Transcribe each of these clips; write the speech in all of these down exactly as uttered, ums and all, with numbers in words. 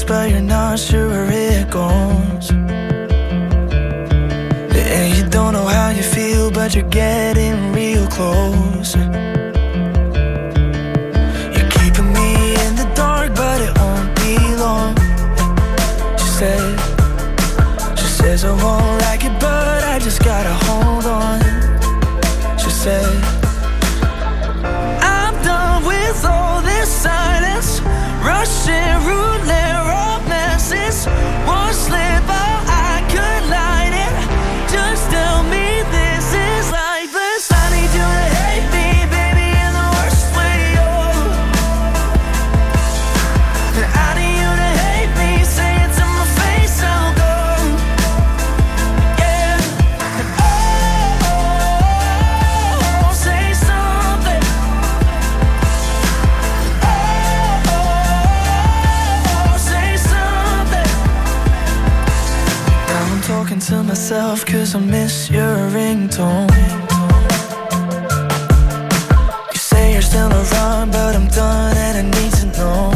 but you're not sure where it goes. And you don't know how you feel, but you're getting real close. You're keeping me in the dark, but it won't be long. She said, she says I won't like it, but I just gotta hold on. She said, I'm done with all this silence, Russian roulette romances. One slip out, I could light it. Just tell me this is lifeless. I need you to hate me, baby, in the worst way, oh. I need you to hate me, say it to my face, I'll go. Yeah. Oh, oh, oh, say something. Oh, oh, oh, say something. Now I'm talking to myself, cause I miss your ringtone. You say you're still around, but I'm done and I need to know.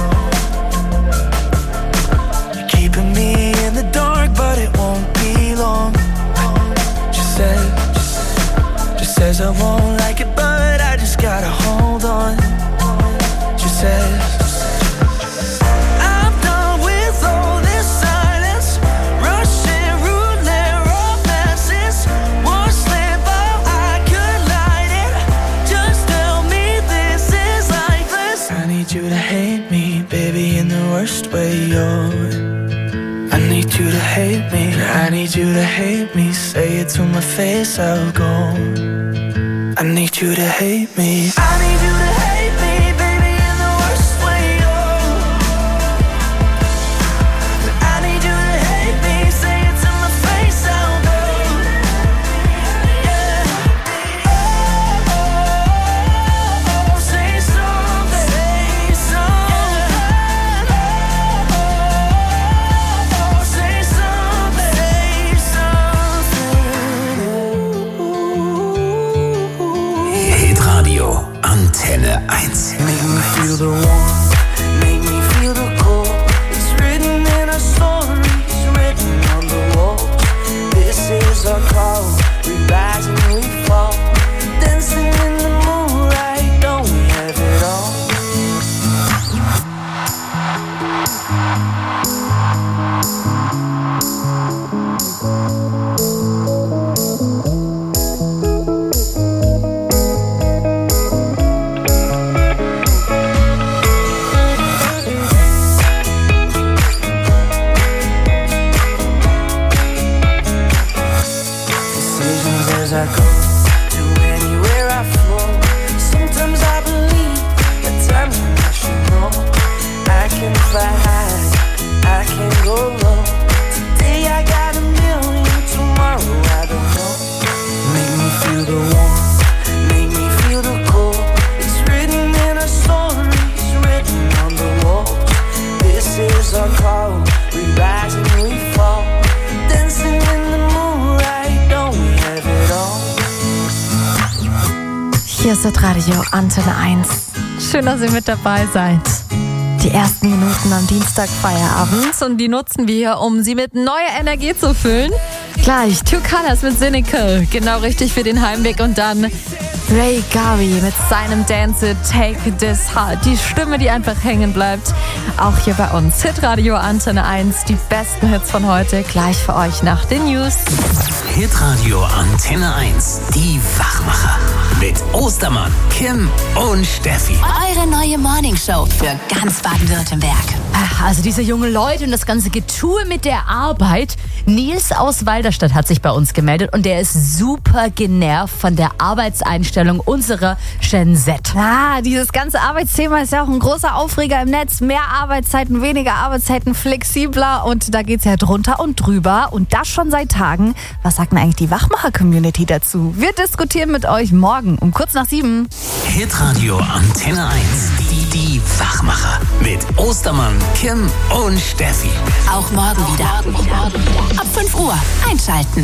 You're keeping me in the dark, but it won't be long. She said, she says I won't like it, but I just gotta hold on. She says, I'm done with all this silence, Russian roulette romances. One slip out, I could light it. Just tell me this is lifeless. I need you to hate me, baby, in the worst way, yo. I need you to hate me, I need you to hate me. Say it to my face, I'll go. I need you to hate me. I need you to hate me, baby, in the worst way, oh. I need you to hate me, say it to my face, I'll go. Yeah. Oh, oh, oh, say something, say something. Oh, oh, oh, say something, say something. Hitradio Antenne eins. Make me feel the warmth, make me feel the cold. It's written in our stories, written on the walls. This is our call, we rise and we fall. Dancing in the moonlight, don't we have it all? Decisions as I go to anywhere I flow. Sometimes I believe, at times I'm rushing wrong. I can fly high, I can go low. Today I got a million, tomorrow I don't know. Make me feel the warmth, make me feel the cold. It's written in our stories, written on the walls. This is our call, we rise and we fall. Dancing in the moonlight, don't we have it all? Hier ist das Radio Antenne eins. Schön, dass ihr mit dabei seid. Die ersten Minuten am Dienstag Feierabend und die nutzen wir hier, um sie mit neuer Energie zu füllen. Gleich Two Colors mit Cynical, genau richtig für den Heimweg, und dann Ray Garvey mit seinem Dance It, Take This Heart. Die Stimme, die einfach hängen bleibt, auch hier bei uns. Hitradio Antenne eins, die besten Hits von heute, gleich für euch nach den News. Hitradio Antenne eins, die Wachmacher. Mit Ostermann, Kim und Steffi. Eure neue Morningshow für ganz Baden-Württemberg. Also diese jungen Leute und das ganze Getue mit der Arbeit. Nils aus Walderstadt hat sich bei uns gemeldet und der ist super genervt von der Arbeitseinstellung unserer Gen Z. Ah, dieses ganze Arbeitsthema ist ja auch ein großer Aufreger im Netz. Mehr Arbeitszeiten, weniger Arbeitszeiten, flexibler, und da geht's ja drunter und drüber, und das schon seit Tagen. Was sagt denn eigentlich die Wachmacher-Community dazu? Wir diskutieren mit euch morgen um kurz nach sieben. Hitradio Antenne eins, die, die Wachmacher. Mit Ostermann, Kim und Steffi. Auch morgen wieder. Ab fünf Uhr einschalten.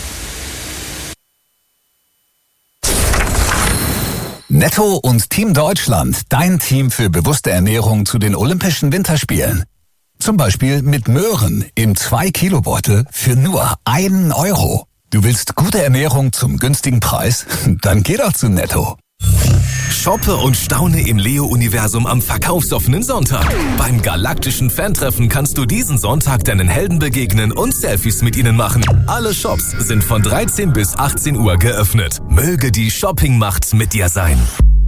Netto und Team Deutschland, dein Team für bewusste Ernährung zu den Olympischen Winterspielen. Zum Beispiel mit Möhren im zwei Kilo Beutel für nur einen Euro. Du willst gute Ernährung zum günstigen Preis? Dann geh doch zu Netto. Shoppe und staune im Leo-Universum am verkaufsoffenen Sonntag. Beim galaktischen Fantreffen kannst du diesen Sonntag deinen Helden begegnen und Selfies mit ihnen machen. Alle Shops sind von dreizehn bis achtzehn Uhr geöffnet. Möge die Shoppingmacht mit dir sein.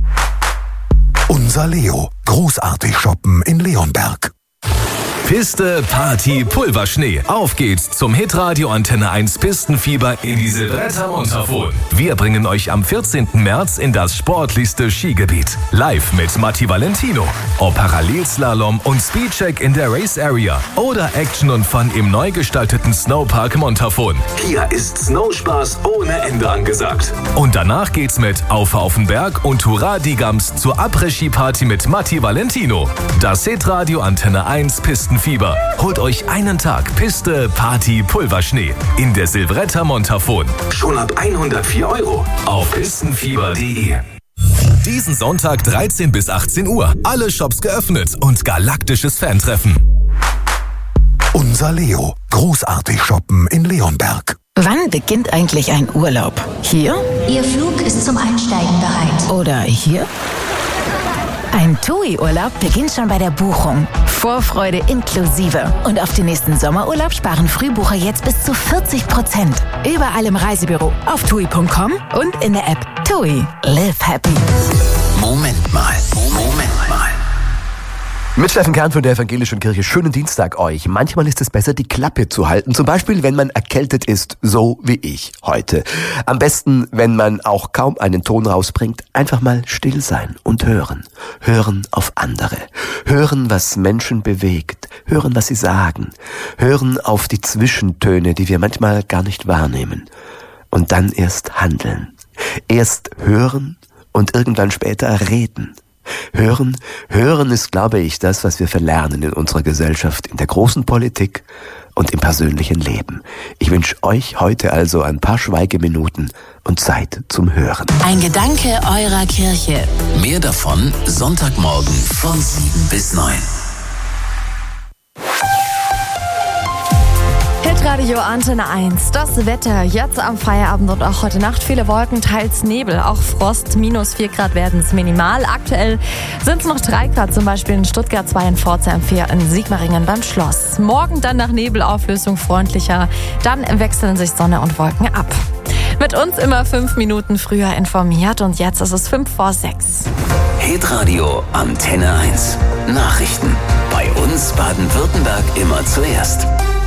Unser Leo. Großartig shoppen in Leonberg. Piste, Party, Pulverschnee. Auf geht's zum Hitradio Antenne eins Pistenfieber in die Silvretta Montafon. Wir bringen euch am vierzehnten März in das sportlichste Skigebiet. Live mit Matti Valentino. Ob Parallelslalom und Speedcheck in der Race Area oder Action und Fun im neu gestalteten Snowpark Montafon. Hier ist Snowspaß ohne Ende angesagt. Und danach geht's mit Auf auf den Berg und Hurra die Gams zur Après-Ski-Party mit Matti Valentino. Das Hitradio Antenne eins Pistenfieber. Fieber. Holt euch einen Tag Piste, Party, Pulverschnee in der Silvretta Montafon. Schon ab hundertvier Euro auf pistenfieber punkt de. Diesen Sonntag dreizehn bis achtzehn Uhr. Alle Shops geöffnet und galaktisches Fantreffen. Unser Leo. Großartig shoppen in Leonberg. Wann beginnt eigentlich ein Urlaub? Hier? Ihr Flug ist zum Einsteigen bereit. Oder hier? Ein TUI-Urlaub beginnt schon bei der Buchung. Vorfreude inklusive. Und auf den nächsten Sommerurlaub sparen Frühbucher jetzt bis zu vierzig Prozent. Überall im Reisebüro, auf tui punkt com und in der App TUI. Live happy. Moment mal, Moment mal. Mit Steffen Kern von der Evangelischen Kirche. Schönen Dienstag euch. Manchmal ist es besser, die Klappe zu halten. Zum Beispiel, wenn man erkältet ist, so wie ich heute. Am besten, wenn man auch kaum einen Ton rausbringt, einfach mal still sein und hören. Hören auf andere. Hören, was Menschen bewegt. Hören, was sie sagen. Hören auf die Zwischentöne, die wir manchmal gar nicht wahrnehmen. Und dann erst handeln. Erst hören und irgendwann später reden. Hören, hören ist, glaube ich, das, was wir verlernen in unserer Gesellschaft, in der großen Politik und im persönlichen Leben. Ich wünsche euch heute also ein paar Schweigeminuten und Zeit zum Hören. Ein Gedanke eurer Kirche. Mehr davon Sonntagmorgen von sieben bis neun. Hitradio Antenne eins. Das Wetter jetzt am Feierabend und auch heute Nacht. Viele Wolken, teils Nebel, auch Frost. Minus vier Grad werden es minimal. Aktuell sind es noch drei Grad, zum Beispiel in Stuttgart, zwei in Pforzheim, vier in Sigmaringen beim Schloss. Morgen dann nach Nebelauflösung freundlicher. Dann wechseln sich Sonne und Wolken ab. Mit uns immer fünf Minuten früher informiert und jetzt ist es fünf vor sechs. Hitradio Antenne eins. Nachrichten. Bei uns Baden-Württemberg immer zuerst.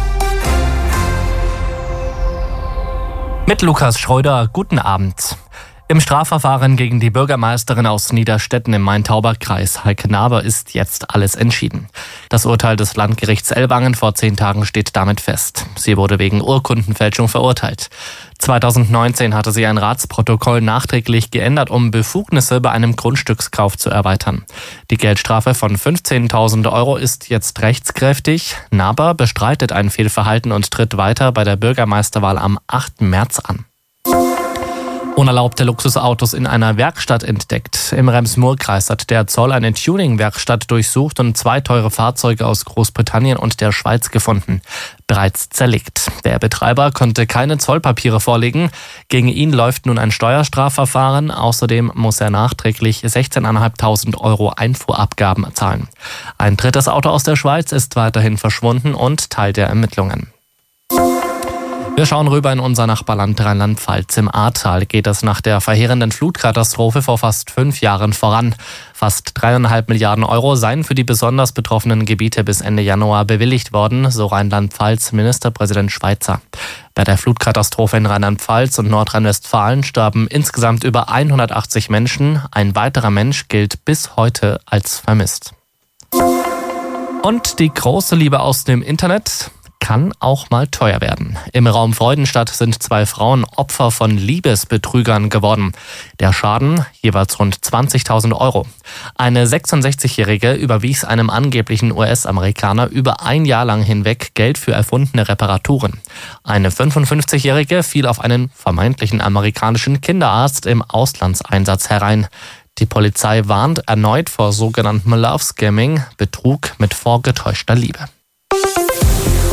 Mit Lukas Schröder, guten Abend. Im Strafverfahren gegen die Bürgermeisterin aus Niederstetten im Main-Tauber-Kreis, Heike Naber, ist jetzt alles entschieden. Das Urteil des Landgerichts Ellwangen vor zehn Tagen steht damit fest. Sie wurde wegen Urkundenfälschung verurteilt. zweitausendneunzehn hatte sie ein Ratsprotokoll nachträglich geändert, um Befugnisse bei einem Grundstückskauf zu erweitern. Die Geldstrafe von fünfzehntausend Euro ist jetzt rechtskräftig. Naber bestreitet ein Fehlverhalten und tritt weiter bei der Bürgermeisterwahl am achten März an. Unerlaubte Luxusautos in einer Werkstatt entdeckt. Im Rems-Murr-Kreis hat der Zoll eine Tuning-Werkstatt durchsucht und zwei teure Fahrzeuge aus Großbritannien und der Schweiz gefunden. Bereits zerlegt. Der Betreiber konnte keine Zollpapiere vorlegen. Gegen ihn läuft nun ein Steuerstrafverfahren. Außerdem muss er nachträglich sechzehntausendfünfhundert Euro Einfuhrabgaben zahlen. Ein drittes Auto aus der Schweiz ist weiterhin verschwunden und Teil der Ermittlungen. Wir schauen rüber in unser Nachbarland Rheinland-Pfalz. Im Ahrtal geht es nach der verheerenden Flutkatastrophe vor fast fünf Jahren voran. Fast dreieinhalb Milliarden Euro seien für die besonders betroffenen Gebiete bis Ende Januar bewilligt worden, so Rheinland-Pfalz Ministerpräsident Schweizer. Bei der Flutkatastrophe in Rheinland-Pfalz und Nordrhein-Westfalen starben insgesamt über hundertachtzig Menschen. Ein weiterer Mensch gilt bis heute als vermisst. Und die große Liebe aus dem Internet kann auch mal teuer werden. Im Raum Freudenstadt sind zwei Frauen Opfer von Liebesbetrügern geworden. Der Schaden jeweils rund zwanzigtausend Euro. Eine sechsundsechzigjährige überwies einem angeblichen U S-Amerikaner über ein Jahr lang hinweg Geld für erfundene Reparaturen. Eine fünfundfünfzigjährige fiel auf einen vermeintlichen amerikanischen Kinderarzt im Auslandseinsatz herein. Die Polizei warnt erneut vor sogenanntem Love-Scamming, Betrug mit vorgetäuschter Liebe.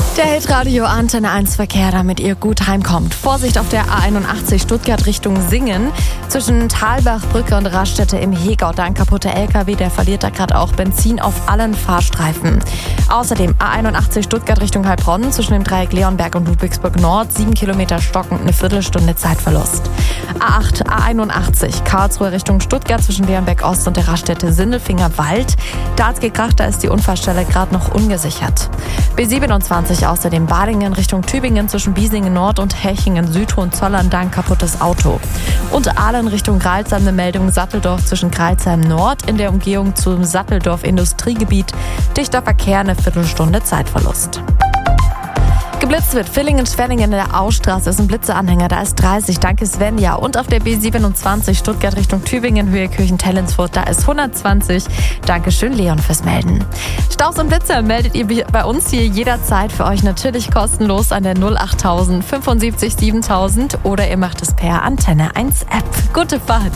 Der Hitradio Antenne eins Verkehr, damit ihr gut heimkommt. Vorsicht auf der A einundachtzig Stuttgart Richtung Singen. Zwischen Thalbach, Brücke und Raststätte im Hegau. Da ein kaputter L K W, der verliert da gerade auch Benzin auf allen Fahrstreifen. Außerdem A einundachtzig Stuttgart Richtung Heilbronn. Zwischen dem Dreieck Leonberg und Ludwigsburg Nord. Sieben Kilometer stockend, eine Viertelstunde Zeitverlust. A acht, A einundachtzig, Karlsruhe Richtung Stuttgart. Zwischen Leonberg Ost und der Raststätte Sindelfinger Wald. Da hat's gekracht, da ist die Unfallstelle gerade noch ungesichert. B siebenundzwanzig außerdem Badingen Richtung Tübingen zwischen Biesingen Nord und Hechingen Süd Hohenzollern, da ein kaputtes Auto. Und Aalen Richtung Greilsheim eine Meldung Satteldorf zwischen Greilsheim Nord in der Umgehung zum Satteldorf Industriegebiet. Dichter Verkehr, eine Viertelstunde Zeitverlust. Geblitzt wird Villingen-Schwenningen in der Austraße, ist ein Blitzeanhänger, da ist dreißig, danke Svenja. Und auf der B siebenundzwanzig Stuttgart Richtung Tübingen, Höhe Kirchen-Tellensfurt, da ist hundertzwanzig, Dankeschön Leon fürs Melden. Staus und Blitzer meldet ihr bei uns hier jederzeit, für euch natürlich kostenlos an der null achttausend fünfundsiebzig siebentausend oder ihr macht es per Antenne eins App. Gute Fahrt!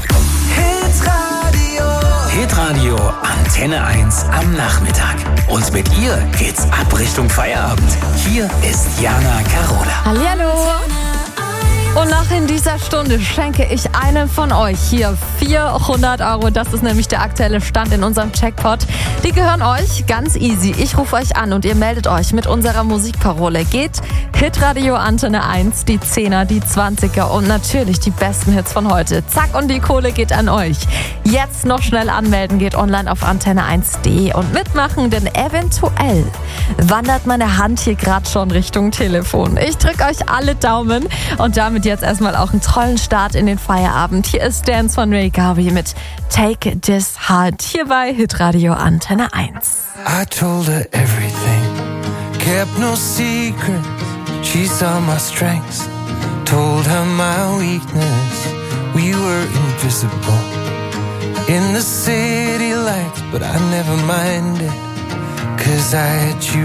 Hitradio Hitradio Antenne eins am Nachmittag. Und mit ihr geht's ab Richtung Feierabend. Hier ist Jana Carola. Hallihallo! Und nach in dieser Stunde schenke ich einem von euch hier vierhundert Euro. Das ist nämlich der aktuelle Stand in unserem Jackpot. Die gehören euch ganz easy. Ich rufe euch an und ihr meldet euch mit unserer Musikparole. Geht Hitradio Antenne eins, die Zehner, die Zwanziger und natürlich die besten Hits von heute. Zack, und die Kohle geht an euch. Jetzt noch schnell anmelden, geht online auf antenne eins punkt de und mitmachen, denn eventuell wandert meine Hand hier gerade schon Richtung Telefon. Ich drücke euch alle Daumen und damit jetzt erstmal auch einen tollen Start in den Feierabend. Hier ist Dance von Ray Garvey mit Take This Heart hier bei Hitradio Antenne eins. I told her everything, kept no secret. She saw my strengths, told her my weakness. We were invisible in the city lights, but I never minded, 'cause I had you.